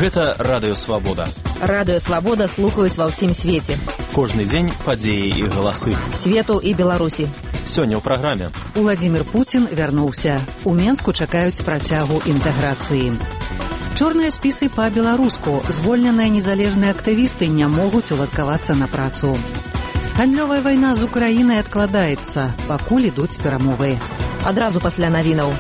Гэта Радыё Свабода. Радыё Свабода слухаюць ва ўсім свеце. Кожны дзень падзеі і галасы. Свету і Беларусі. Сёння ў праграме. Уладзімір Пуцін вярнуўся. У Менску чакаюць працягу інтэграцыі. Чорныя спісы па-беларуску. Звольненыя незалежныя актывісты не могуць уладкавацца на працу. Гандлёвая вайна з Украінай адкладаецца, пакуль ідуць перамовы. Адразу пасля навінаў.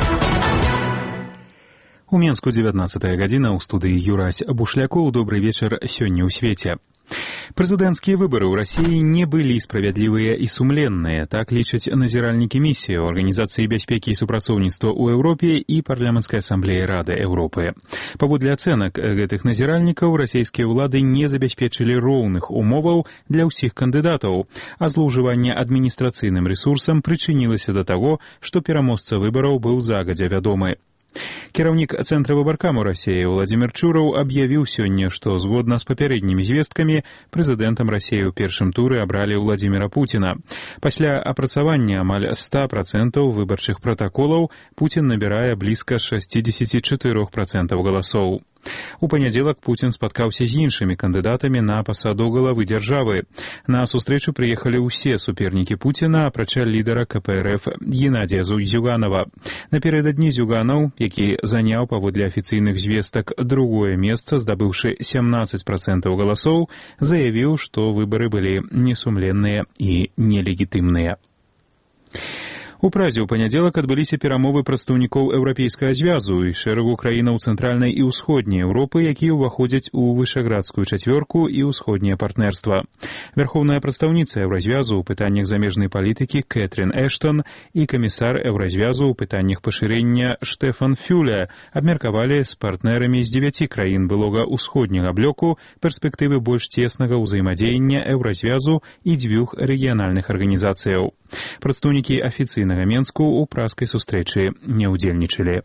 У Менску 19 гадзіна, ў студыі Юрась Бушлякоў. Добры вечар сёння ў свеце. Прэзідэнцкія выбары ў Расіі не былі справядлівыя і сумленныя, так лічаць назіральнікі місіі ў Арганізацыі бяспекі і супрацоўніцтва ў Еўропе і Парламенцкай асамблеі Рады Еўропы. Паводле ацэнак гэтых назіральнікаў, расійскія ўлады не забяспечылі роўных умоваў для ўсіх кандыдатаў, а злоўжыванне адміністрацыйным рэсурсам прычынілася да таго, што пераможца выбараў быў загадзя вядомы. Кіраўнік Цэнтра выбаркаму Расіі Владзімір Чураў аб'явіў сёння, што згодна з папярэднімі звесткамі прэзідэнтам Расіі ў першым туры абралі Владзіміра Пуціна. Пасля апрацавання амаль 100% выбарчых пратаколаў Пуцін набірае блізка 64% галасоў. У панядзелак Пуцін спаткаўся з іншымі кандыдатамі на пасаду главы дзяржавы. На сустрэчу прыехалі ўсе супернікі Пуціна, апрача лідара КПРФ Геннадзія Зюганова. Напярэдадні Зюганов, які заняў паводле афіцыйных звестак другое месца, здабыўшы 17% галасоў, заявіў, што выбары былі несумленныя і нелегітымныя. У Празе ў панядзелак адбыліся перамовы прадстаўнікоў Еўрапейскага звязу і шэрагу краінаў цэнтральнай і ўсходняй Еўропы, якія ўваходзяць у вышэградскую чацвёрку і ўсходняе партнерства. Вярхоўная прадстаўніца Еўразвязу ў пытаннях замежнай палітыкі Кэтрин Эштон і камісар Еўразвязу ў пытаннях пашырэння Штефан Фюле абмеркавалі з партнерамі з 9 краін былога ўсходняга блоку перспектывы больш цеснага ўзаемадзеяння Еўразвязу і 2 рэгіянальных арганізацыяў. Прадстаўнікі афіцыйнага Менску ў празкай сустрэчы не ўдзельнічалі.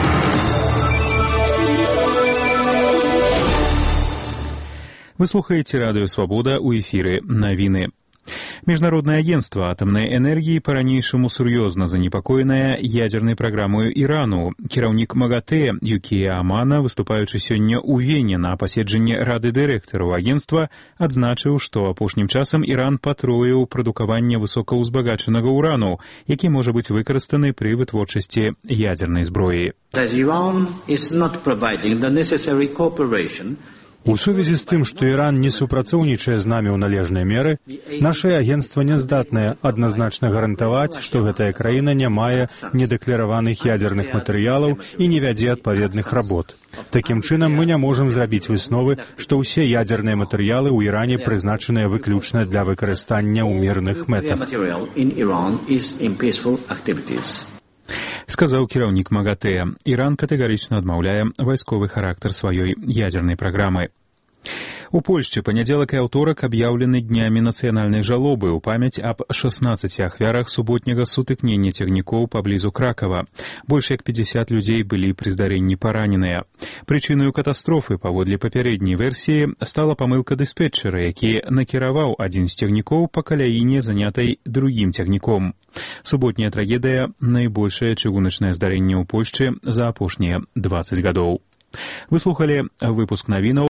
Вы слухаеце Радыё Свабода, у эфіры навіны. Міжнароднае агенцтва атамнай энергіі па-ранейшаму сур'ёзна занепакоенае ядзернай праграмаю Ірану. Кіраўнік МАГАТЭ Юкія Амана, выступаючы сёння ў Вене на паседжанні Рады дырэктараў агенцтва, адзначыў, што апошнім часам Іран патроіў прадукаванне высокаўзбагачанага ўрану, які можа быць выкарыстаны пры вытворчасці ядзернай зброі. У сувязі з тым, што Іран не супрацоўнічае з намі ў належнай меры, нашае агенцтва не здатнае адназначна гарантаваць, што гэтая краіна не мае недэклараваных ядзерных матэрыялаў і не вядзе адпаведных работ. Такім чынам, мы не можам зрабіць высновы, што ўсе ядзерныя матэрыялы ў Іране прызначаныя выключна для выкарыстання ў мірных мэтах. Сказаў кіраўнік МАГАТЭ. Іран катэгарычна адмаўляе вайсковы характар сваёй ядзернай праграмы. У Польшчы панядзелак і аўторак аб'яўлены днямі нацыянальнай жалобы ў памяць аб 16 ахвярах суботняга сутыкнення цягнікоў паблізу Кракава. Больш як 50 людзей былі пры здарэнні параненыя. Прычынаю катастрофы, паводле папярэдняй версіі, стала памылка дыспетчара, які накіраваў адзін з цягнікоў па каляіне, занятай другім цягніком. Суботняя трагедыя – найбольшае чыгуначнае здарэнне ў Польшчы за апошнія 20 гадоў. Вы слухалі выпуск навінаў